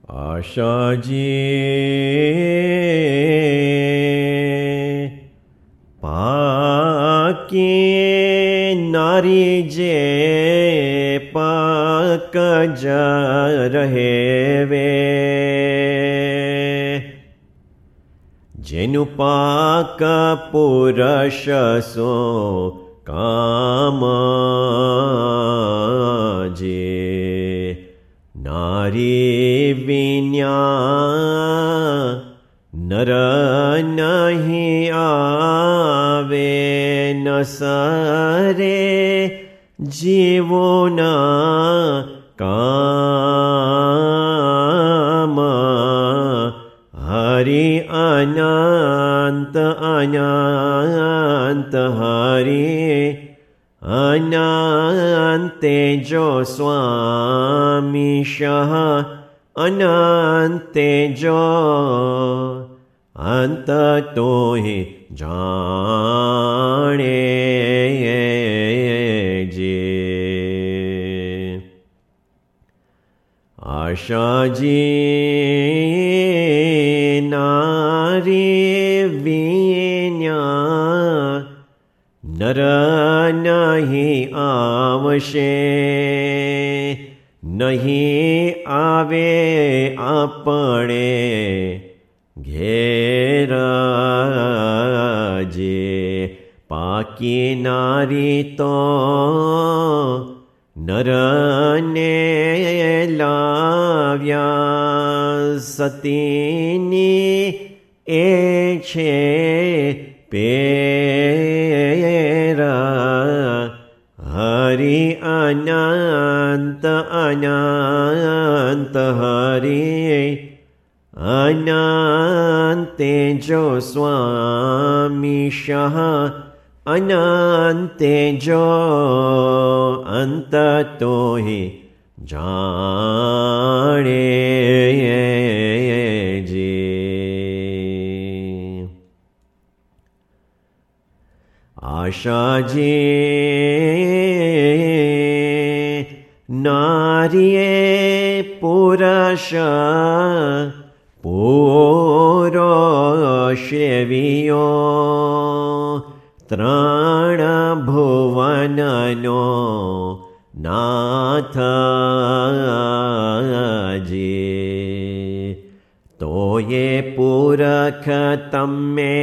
આશાજી પાકી નારી જે પાક જ રહેવે, જેનું પાક પુરુષ સો કામ જે, નારી વિન્યા નર નહીં આવે, ન સરે જીવોના કામ, હરિ અનંત અનંત હરિ અનંતે જો સ્વામી શહ, અનંતે જો અંત તોહિ જાણે જે. આશાજી નારી વિન્યા નર નહીં આવશે, નહીં આવે આપણે ઘેર જે, પાકી નારી તો નરને લાવ્યા, સતીની એ છે પેરા, હરિ અનંત અનંત હરિ અનંતે જો સ્વામી શહ, અનંતે જો અંત તોહિ જાણે જે. આશાજી નારીએ પુરુષ પૂરો શ્રેવિયો, ત્રણ ભુવનનો નાથ જે, તો એ પુરખ તમે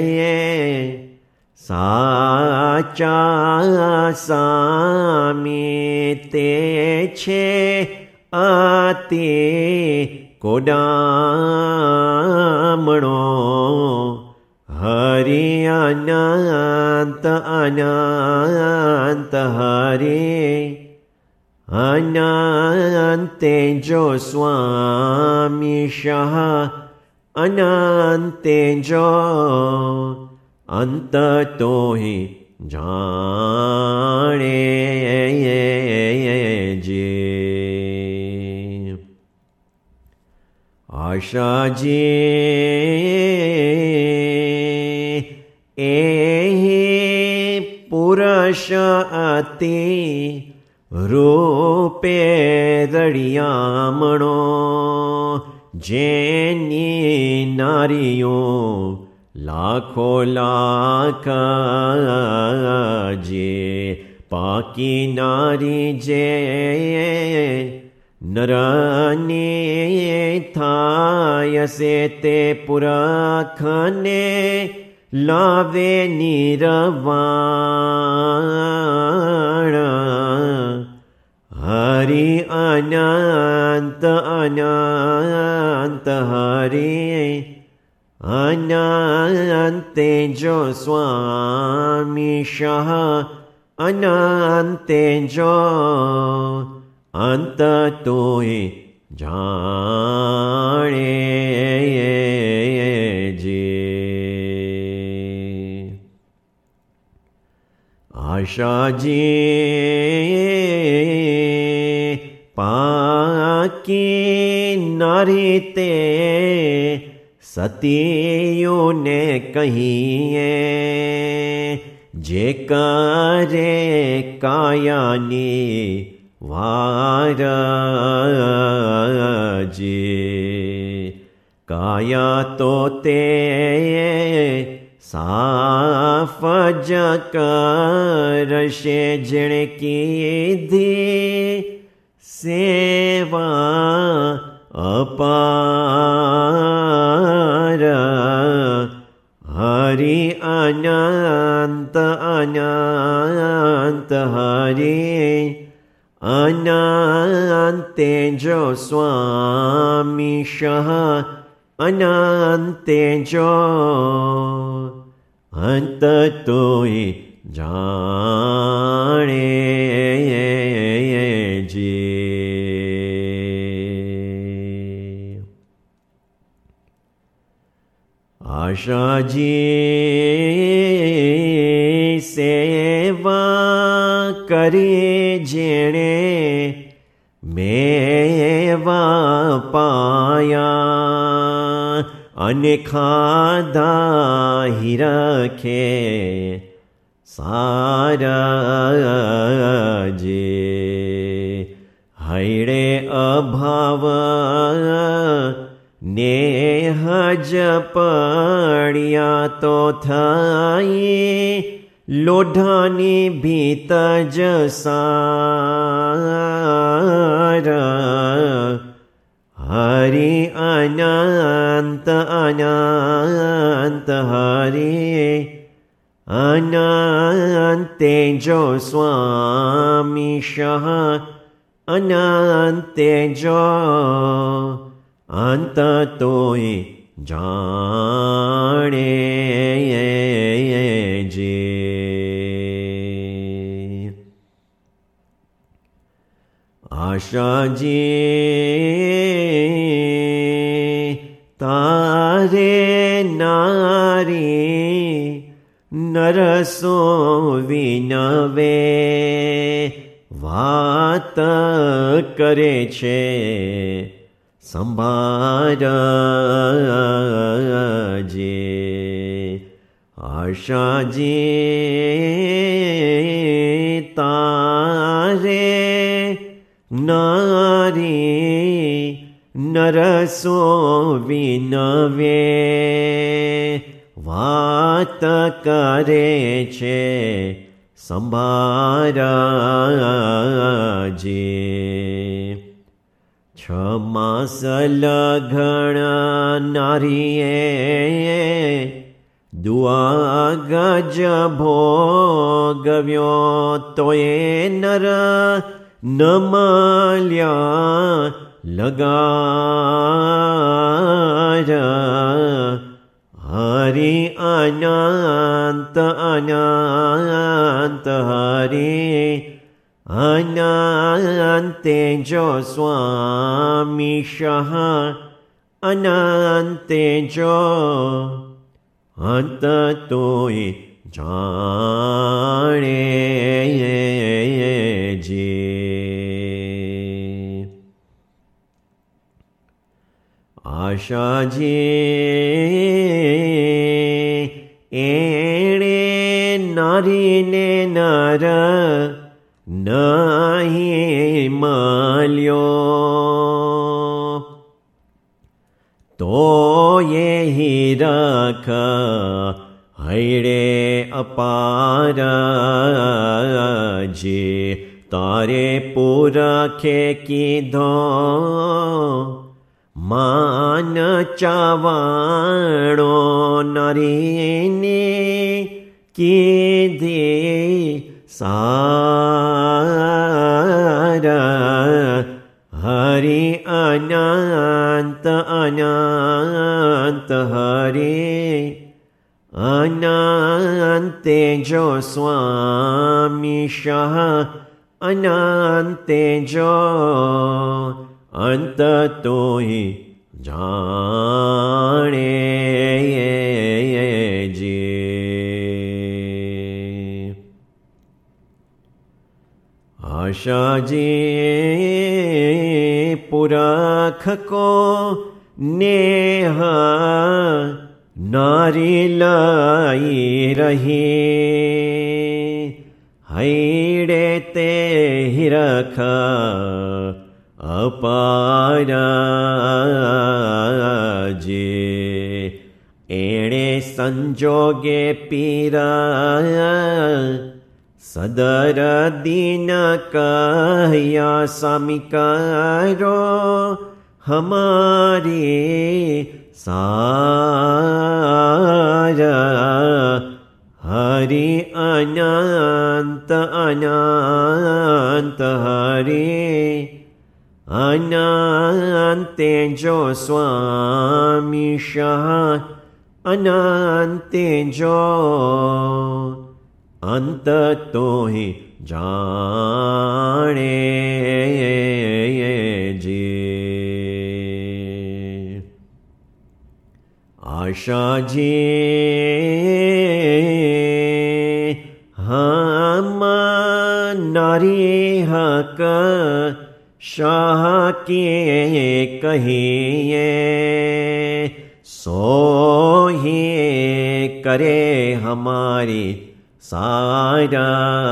સાચા સામી, તે છે અતિ કોડામણો, હરિ અનંત અનંત હરિ અનંતે જો સ્વામી શહ, અનંતે જો અંત તોહિ જાણે જે. આશાજી એહી પુરુષ અતિ રૂપે રળિયામણો, જેની નારીઓ લાખો લાખ જે, પાકી નારી જે નરની થાય છે, તે પુરખને લાવે નિર્વાણ, હરિ અનંત અનંત હરિ અનંતે જો સ્વામી શહ, અનંતે જો અંત તોહિ જાણે જે. આશાજી પાકી નારી તે સતીઓને કહીએ, જે કરે કાયાની વારજે, પાયા તો તે સાફ જ કરશે જેણે કીધી સેવા અપાર. હરિ અનંત અનંત હરિ અનંતેજો સ્વામીશ અનંતેજો અંત તોય જાણે જે. આશાજી સેવા કરી જેણે મેવા પાયા અને ખાધા હિરખે સારા જે. હૈડે અભાવ નેહ જ પડ્યા તો થાય લોઢાની ભીત જ સારા. હરિ અનંત અનંત હરિ અનંતેજો સ્વામીશ અનંતેજો અંત તોય જાણે જે. આશાજી તારે નારી નરસો વિનવે વાત કરે છે સંભાળજે. આશાજી તારે નારી નરસો વિનવે વાત કરે છે સંભાળજે. 6 માસ લઘણ નારીએ દુઆ ગજ ભોગવ્યો તોય નર ન મળ્યા લગાર. હરિ અનંત અનંત હરિ અનંતેજો સ્વામીશ અનંતેજો અંત તોય જાણે જે. આશાજી એણે નારીને નર નહીં મળ્યો તો એ હિરખ હૈડે અપાર જે. તારે પુરખે કીધો માન ચાવાણો નારીને કીધી સારા. હરિ અનંત અનંત હરિ અનંતેજો સ્વામીશ અનંતેજો અંત તોય જાણે જે. આશાજી પુરખ કો નેહ નારી લઈ રહી હૈડે તે હિરખ અપાર જે. संजोगे पीरा सदर दीन कहया स्वामी करो हमारी सारा हरि अनंत अनंत हरि अनंते जो स्वामी शाह अनंते जो अंत तो ही जाने जी। आशा जी हम नारी हक शाह के कहिए सो ही करे हमारी सारा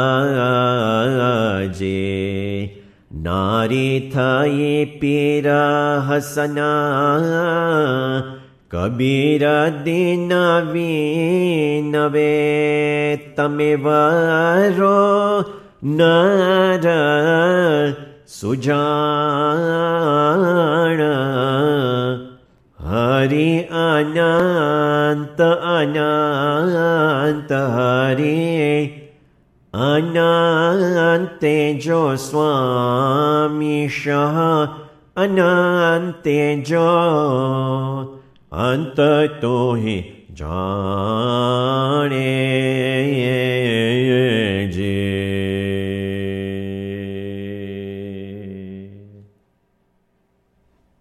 जे। नारी थई पीर हसना कबीर दिन विनवे तमे वरो नर सुजान हरि अनंत अनंत हरि अनंते जो स्वामी शाह अनंते जो अंत तो ही जाने जी।